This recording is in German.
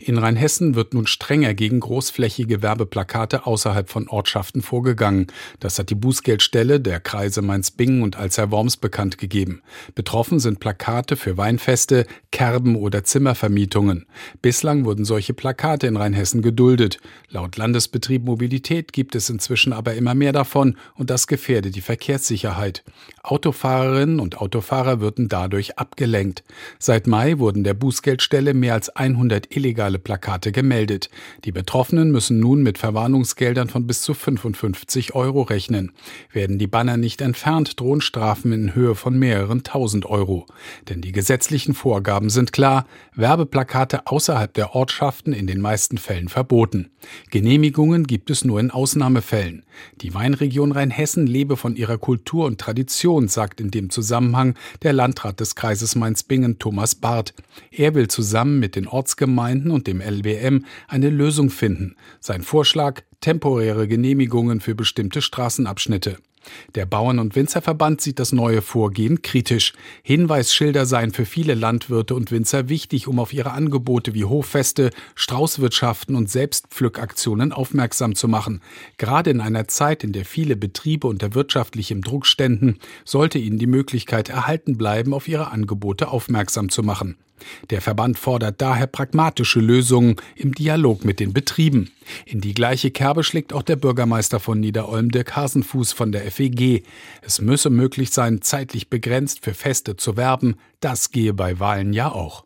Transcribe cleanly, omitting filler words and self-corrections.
In Rheinhessen wird nun strenger gegen großflächige Werbeplakate außerhalb von Ortschaften vorgegangen. Das hat die Bußgeldstelle der Kreise Mainz-Bingen und Alzey-Worms bekannt gegeben. Betroffen sind Plakate für Weinfeste, Kerben oder Zimmervermietungen. Bislang wurden solche Plakate in Rheinhessen geduldet. Laut Landesbetrieb Mobilität gibt es inzwischen aber immer mehr davon und das gefährdet die Verkehrssicherheit. Autofahrerinnen und Autofahrer würden dadurch abgelenkt. Seit Mai wurden der Bußgeldstelle mehr als 100 illegale Plakate gemeldet. Die Betroffenen müssen nun mit Verwarnungsgeldern von bis zu 55 € rechnen. Werden die Banner nicht entfernt, drohen Strafen in Höhe von mehreren tausend Euro. Denn die gesetzlichen Vorgaben sind klar: Werbeplakate außerhalb der Ortschaften in den meisten Fällen verboten. Genehmigungen gibt es nur in Ausnahmefällen. Die Weinregion Rheinhessen lebe von ihrer Kultur und Tradition, sagt in dem Zusammenhang der Landrat des Kreises Mainz-Bingen, Thomas Barth. Er will zusammen mit den Ortsgemeinden und dem LBM eine Lösung finden. Sein Vorschlag: temporäre Genehmigungen für bestimmte Straßenabschnitte. Der Bauern- und Winzerverband sieht das neue Vorgehen kritisch. Hinweisschilder seien für viele Landwirte und Winzer wichtig, um auf ihre Angebote wie Hoffeste, Straußwirtschaften und Selbstpflückaktionen aufmerksam zu machen. Gerade in einer Zeit, in der viele Betriebe unter wirtschaftlichem Druck ständen, sollte ihnen die Möglichkeit erhalten bleiben, auf ihre Angebote aufmerksam zu machen. Der Verband fordert daher pragmatische Lösungen im Dialog mit den Betrieben. In die gleiche Kerbe schlägt auch der Bürgermeister von Niederolm, Dirk Hasenfuß von der FEG. Es müsse möglich sein, zeitlich begrenzt für Feste zu werben. Das gehe bei Wahlen ja auch.